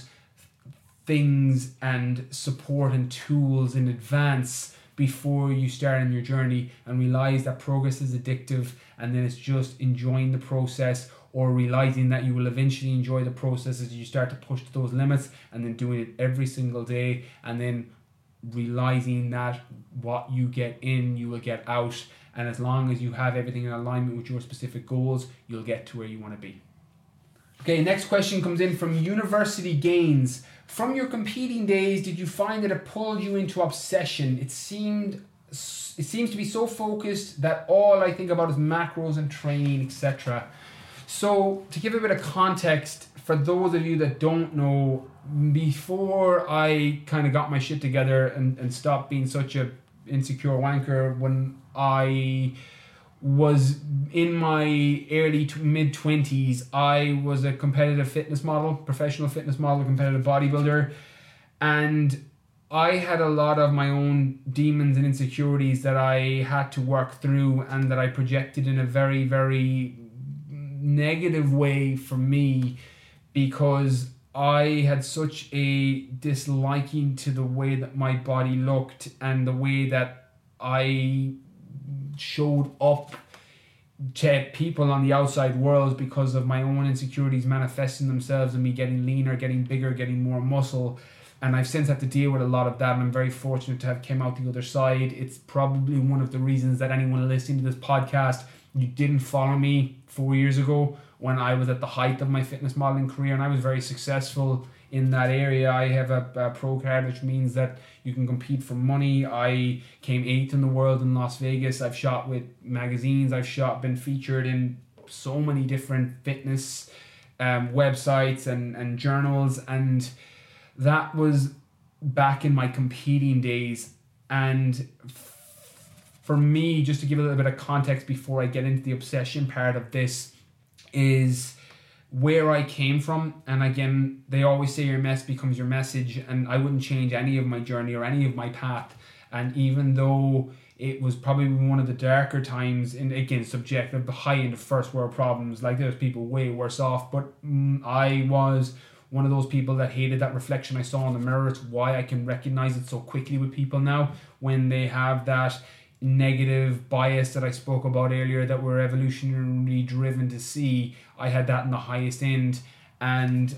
things and support and tools in advance before you start on your journey, and realize that progress is addictive, and then it's just enjoying the process, or realizing that you will eventually enjoy the process as you start to push to those limits, and then doing it every single day, and then realizing that what you get in, you will get out, and as long as you have everything in alignment with your specific goals, you'll get to where you want to be. Okay, next question comes in from University Gains. From your competing days, did you find that it pulled you into obsession? It seems to be so focused that all I think about is macros and training, etc. So to give a bit of context, for those of you that don't know, before I kind of got my shit together and stopped being such a insecure wanker, when I was in my early to mid 20s, I was a competitive fitness model, professional fitness model, competitive bodybuilder, and I had a lot of my own demons and insecurities that I had to work through and that I projected in a very, very negative way for me, because I had such a disliking to the way that my body looked and the way that I showed up to people on the outside world because of my own insecurities manifesting themselves in me getting leaner, getting bigger, getting more muscle. And I've since had to deal with a lot of that, and I'm very fortunate to have come out the other side. It's probably one of the reasons that anyone listening to this podcast, you didn't follow me 4 years ago when I was at the height of my fitness modeling career, and I was very successful in that area. I have a pro card, which means that you can compete for money. I came 8th in the world in Las Vegas. I've shot with magazines. Been featured in so many different fitness websites and journals, and that was back in my competing days. And for me, just to give a little bit of context before I get into the obsession part of this, is where I came from. And again, they always say your mess becomes your message, and I wouldn't change any of my journey or any of my path. And even though it was probably one of the darker times, and again, subjective, the high end of first world problems, like there's people way worse off, but I was one of those people that hated that reflection I saw in the mirror. It's why I can recognize it so quickly with people now when they have that negative bias that I spoke about earlier that we're evolutionarily driven to see. I had that in the highest end, and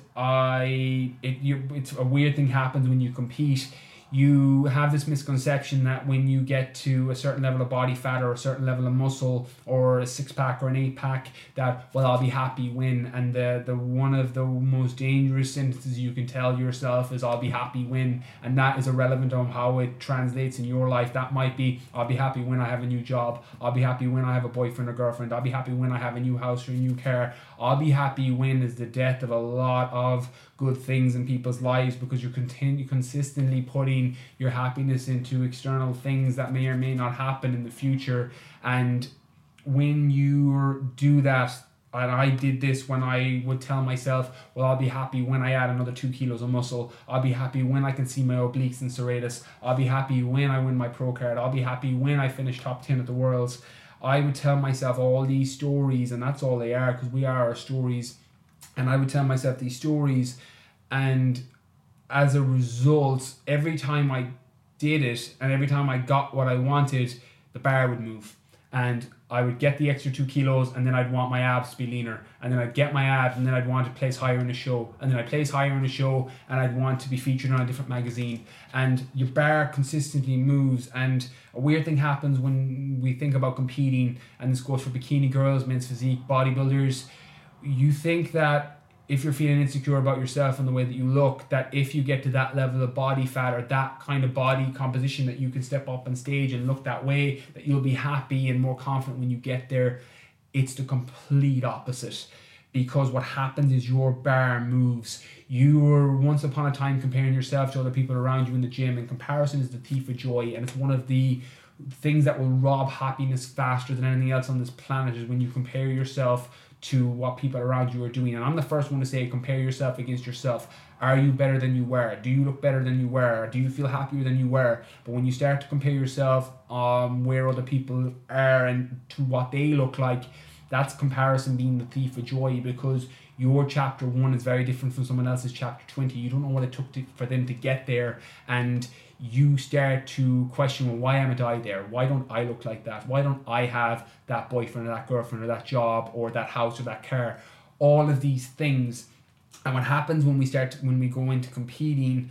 it's a weird thing happens when you compete. You have this misconception that when you get to a certain level of body fat or a certain level of muscle or a 6-pack or an 8-pack, that, well, I'll be happy when. And the one of the most dangerous sentences you can tell yourself is, I'll be happy when. And that is irrelevant on how it translates in your life. That might be, I'll be happy when I have a new job. I'll be happy when I have a boyfriend or girlfriend. I'll be happy when I have a new house or a new car. I'll be happy when is the death of a lot of good things in people's lives, because you're consistently putting your happiness into external things that may or may not happen in the future. And when you do that, and I did this when I would tell myself, well, I'll be happy when I add another 2 kilos of muscle. I'll be happy when I can see my obliques and serratus. I'll be happy when I win my pro card. I'll be happy when I finish top 10 at the Worlds. I would tell myself all these stories, and that's all they are, because we are our stories. And I would tell myself these stories, and as a result, every time I did it and every time I got what I wanted, the bar would move, and I would get the extra 2 kilos, and then I'd want my abs to be leaner, and then I'd get my abs, and then I'd want to place higher in the show, and then I'd place higher in the show, and I'd want to be featured on a different magazine. And your bar consistently moves. And a weird thing happens when we think about competing, and this goes for bikini girls, men's physique, bodybuilders. You think that if you're feeling insecure about yourself and the way that you look, that if you get to that level of body fat or that kind of body composition, that you can step up on stage and look that way, that you'll be happy and more confident when you get there. It's the complete opposite, because what happens is your bar moves. You were once upon a time comparing yourself to other people around you in the gym, and comparison is the thief of joy, and it's one of the things that will rob happiness faster than anything else on this planet, is when you compare yourself to what people around you are doing. And I'm the first one to say, compare yourself against yourself. Are you better than you were? Do you look better than you were? Do you feel happier than you were? But when you start to compare yourself where other people are and to what they look like, that's comparison being the thief of joy, because your chapter 1 is very different from someone else's chapter 20. You don't know what it took for them to get there, and you start to question, well, why haven't I there? Why don't I look like that? Why don't I have that boyfriend or that girlfriend or that job or that house or that car? All of these things. And what happens when we go into competing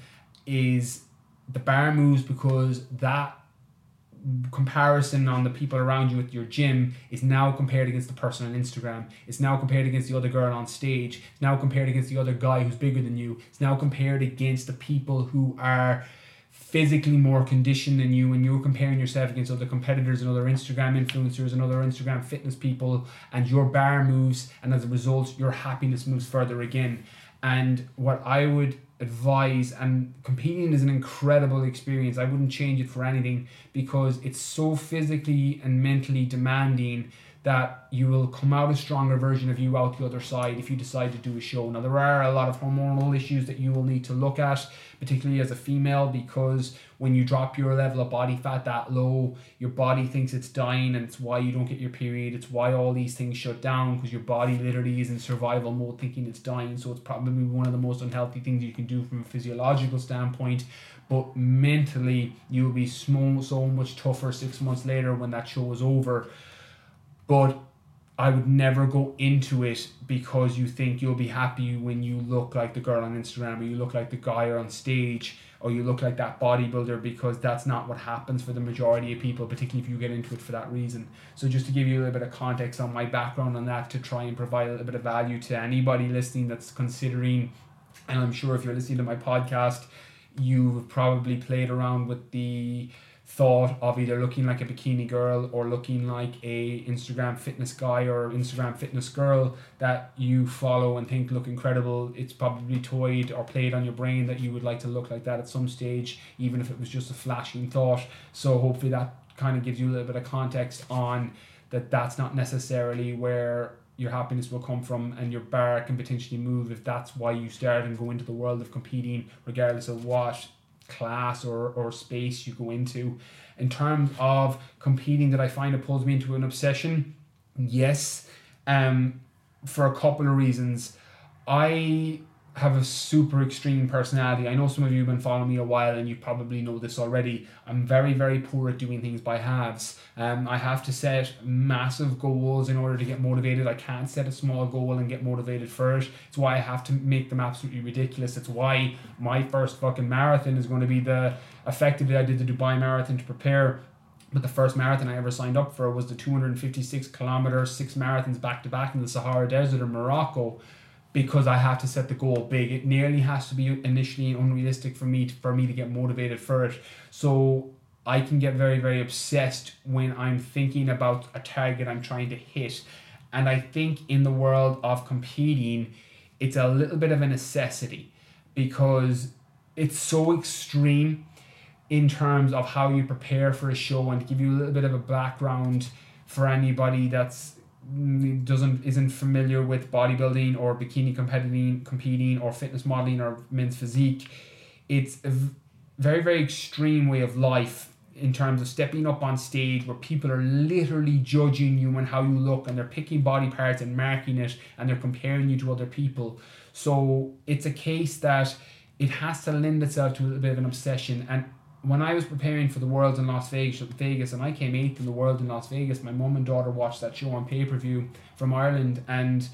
is the bar moves, because that comparison on the people around you at your gym is now compared against the person on Instagram. It's now compared against the other girl on stage. It's now compared against the other guy who's bigger than you. It's now compared against the people who are physically more conditioned than you, and you're comparing yourself against other competitors and other Instagram influencers and other Instagram fitness people, and your bar moves, and as a result your happiness moves further again. And what I would advise, and competing is an incredible experience, I wouldn't change it for anything, because it's so physically and mentally demanding that you will come out a stronger version of you out the other side if you decide to do a show. Now, there are a lot of hormonal issues that you will need to look at, particularly as a female, because when you drop your level of body fat that low, your body thinks it's dying, and it's why you don't get your period. It's why all these things shut down, because your body literally is in survival mode thinking it's dying. So it's probably one of the most unhealthy things you can do from a physiological standpoint. But mentally, you'll be so much tougher 6 months later when that show is over. But I would never go into it because you think you'll be happy when you look like the girl on Instagram, or you look like the guy on stage, or you look like that bodybuilder, because that's not what happens for the majority of people, particularly if you get into it for that reason. So just to give you a little bit of context on my background on that, to try and provide a little bit of value to anybody listening that's considering, and I'm sure if you're listening to my podcast, you've probably played around with the thought of either looking like a bikini girl or looking like a Instagram fitness guy or Instagram fitness girl that you follow and think look incredible. It's probably toyed or played on your brain that you would like to look like that at some stage, even if it was just a flashing thought. So hopefully that kind of gives you a little bit of context on that that's not necessarily where your happiness will come from, and your bar can potentially move if that's why you start and go into the world of competing, regardless of what class or space you go into. In terms of competing, that I find it pulls me into an obsession, yes, for a couple of reasons. I have a super extreme personality. I know some of you have been following me a while and you probably know this already. I'm very, very poor at doing things by halves. I have to set massive goals in order to get motivated. I can't set a small goal and get motivated for it. It's why I have to make them absolutely ridiculous. It's why my first fucking marathon is going to be effectively I did the Dubai Marathon to prepare. But the first marathon I ever signed up for was the 256 kilometers, 6 marathons back to back in the Sahara Desert in Morocco, because I have to set the goal big. It nearly has to be initially unrealistic for me to get motivated for it. So I can get very, very obsessed when I'm thinking about a target I'm trying to hit. And I think in the world of competing, it's a little bit of a necessity, because it's so extreme in terms of how you prepare for a show. And to give you a little bit of a background for anybody that's isn't familiar with bodybuilding or bikini competing or fitness modeling or men's physique, it's a very, very extreme way of life in terms of stepping up on stage where people are literally judging you and how you look, and they're picking body parts and marking it, and they're comparing you to other people. So it's a case that it has to lend itself to a little bit of an obsession. And when I was preparing for the Worlds in Las Vegas, and I came 8th in the World in Las Vegas, my mum and daughter watched that show on pay-per-view from Ireland, and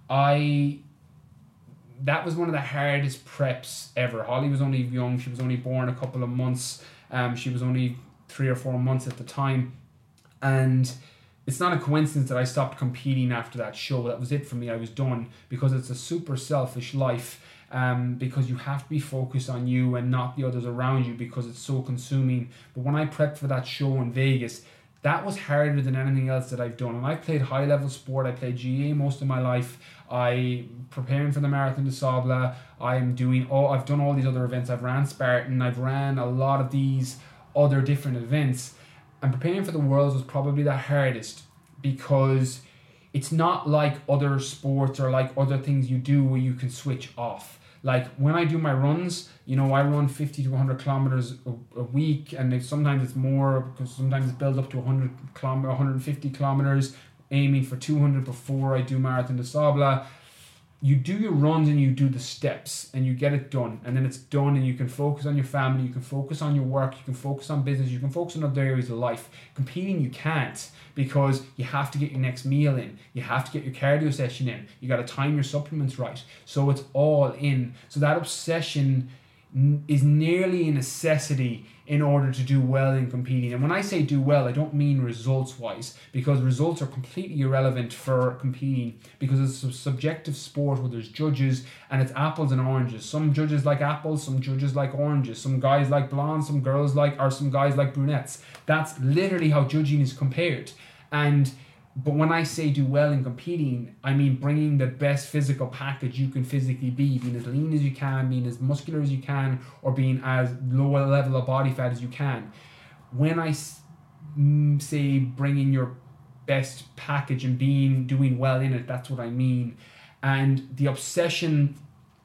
that was one of the hardest preps ever. Holly was only young, she was only born a couple of months, she was only 3 or 4 months at the time, and it's not a coincidence that I stopped competing after that show. That was it for me. I was done, because it's a super selfish life. Because you have to be focused on you and not the others around you, because it's so consuming. But when I prepped for that show in Vegas, that was harder than anything else that I've done. And I've played high level sport. I played GA most of my life. I'm preparing for the Marathon de Sable. I've done all these other events. I've ran Spartan. I've ran a lot of these other different events. And preparing for the Worlds was probably the hardest, because it's not like other sports or like other things you do where you can switch off. Like when I do my runs, I run 50 to 100 kilometers a week, and sometimes it's more, because sometimes it builds up to 150 kilometers, aiming for 200 before I do Marathon de Sable. You do your runs and you do the steps and you get it done, and then it's done, and you can focus on your family, you can focus on your work, you can focus on business, you can focus on other areas of life. Competing, you can't, because you have to get your next meal in, you have to get your cardio session in, you got to time your supplements right, so it's all in. So that obsession is nearly a necessity in order to do well in competing. And when I say do well, I don't mean results wise, because results are completely irrelevant for competing, because it's a subjective sport where there's judges and it's apples and oranges. Some judges like apples, some judges like oranges, some guys like blondes, some guys like brunettes. That's literally how judging is compared. But when I say do well in competing, I mean bringing the best physical package you can physically be, being as lean as you can, being as muscular as you can, or being as low a level of body fat as you can. When I say bringing your best package and doing well in it. That's what I mean. And the obsession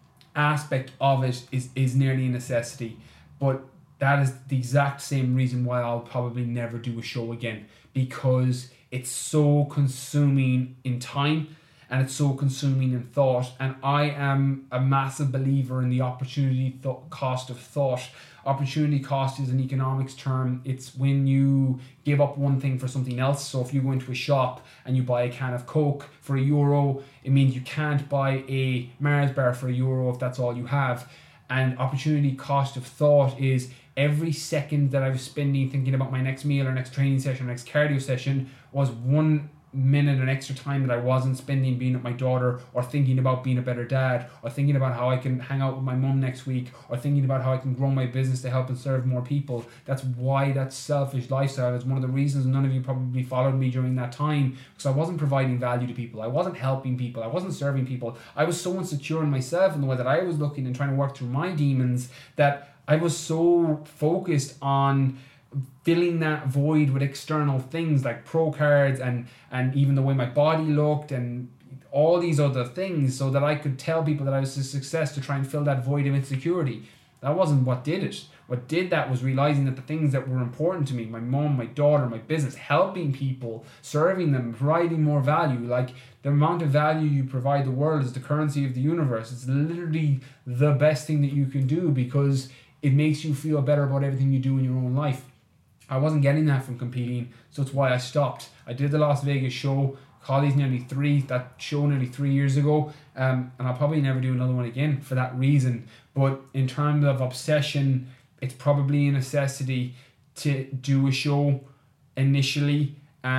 aspect of it is nearly a necessity, but that is the exact same reason why I'll probably never do a show again, because it's so consuming in time and it's so consuming in thought. And I am a massive believer in the opportunity cost of thought. Opportunity cost is an economics term. It's when you give up one thing for something else. So if you go into a shop and you buy a can of Coke for €1, it means you can't buy a Mars bar for €1 if that's all you have. And opportunity cost of thought is every second that I was spending thinking about my next meal or next training session or next cardio session was 1 minute an extra time that I wasn't spending being with my daughter, or thinking about being a better dad, or thinking about how I can hang out with my mum next week, or thinking about how I can grow my business to help and serve more people. That's why that selfish lifestyle is one of the reasons none of you probably followed me during that time, because I wasn't providing value to people. I wasn't helping people. I wasn't serving people. I was so insecure in myself in the way that I was looking and trying to work through my demons that I was so focused on filling that void with external things like pro cards and even the way my body looked and all these other things, so that I could tell people that I was a success to try and fill that void of insecurity. That wasn't what did it. What did that was realizing that the things that were important to me, my mom, my daughter, my business, helping people, serving them, providing more value, like the amount of value you provide the world is the currency of the universe. It's literally the best thing that you can do, because it makes you feel better about everything you do in your own life. I wasn't getting that from competing, so it's why I stopped. I did the Las Vegas show, Colley's that show nearly 3 years ago, and I'll probably never do another one again for that reason. But in terms of obsession, it's probably a necessity to do a show initially,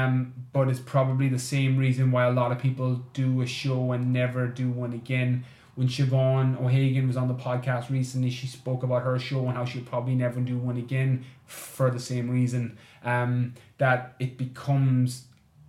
but it's probably the same reason why a lot of people do a show and never do one again. When Siobhan O'Hagan was on the podcast recently, she spoke about her show and how she'll probably never do one again for the same reason, that it becomes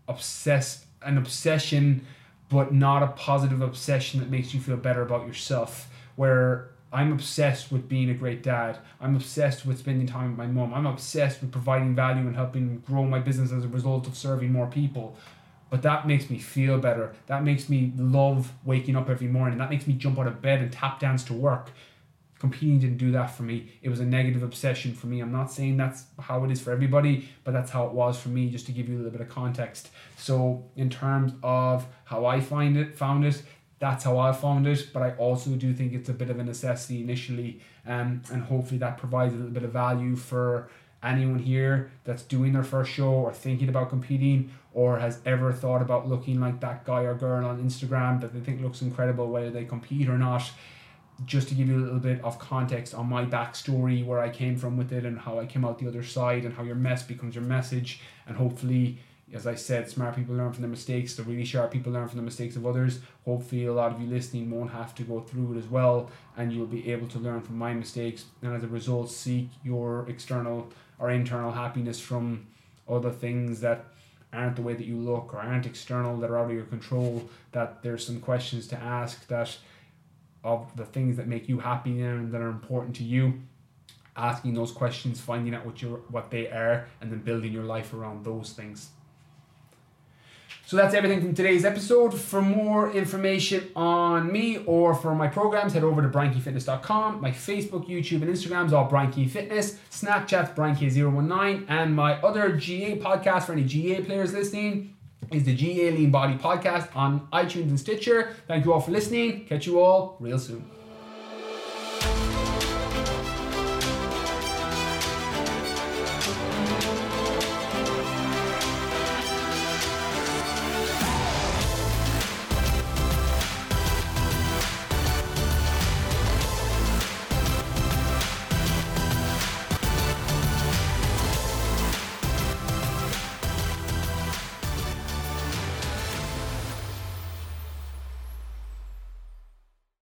an obsession, but not a positive obsession that makes you feel better about yourself. Where I'm obsessed with being a great dad. I'm obsessed with spending time with my mum. I'm obsessed with providing value and helping grow my business as a result of serving more people. But that makes me feel better. That makes me love waking up every morning. That makes me jump out of bed and tap dance to work. Competing didn't do that for me. It was a negative obsession for me. I'm not saying that's how it is for everybody, but that's how it was for me, just to give you a little bit of context. So in terms of how I found it, that's how I found it. But I also do think it's a bit of a necessity initially, and hopefully that provides a little bit of value for anyone here that's doing their first show or thinking about competing, or has ever thought about looking like that guy or girl on Instagram that they think looks incredible, whether they compete or not. Just to give you a little bit of context on my backstory, where I came from with it and how I came out the other side, and how your mess becomes your message. And hopefully, as I said, smart people learn from their mistakes. The really sharp people learn from the mistakes of others. Hopefully a lot of you listening won't have to go through it as well, and you'll be able to learn from my mistakes, and as a result seek your external or internal happiness from other things that aren't the way that you look, or aren't external, that are out of your control. That there's some questions to ask, that of the things that make you happy and that are important to you, asking those questions, finding out what they are, and then building your life around those things. So that's everything from today's episode. For more information on me or for my programs, head over to briankeyfitness.com. My Facebook, YouTube, and Instagram is all Brian Key Fitness. Snapchat's BrianK019. And my other GA podcast for any GA players listening is the GA Lean Body Podcast on iTunes and Stitcher. Thank you all for listening. Catch you all real soon.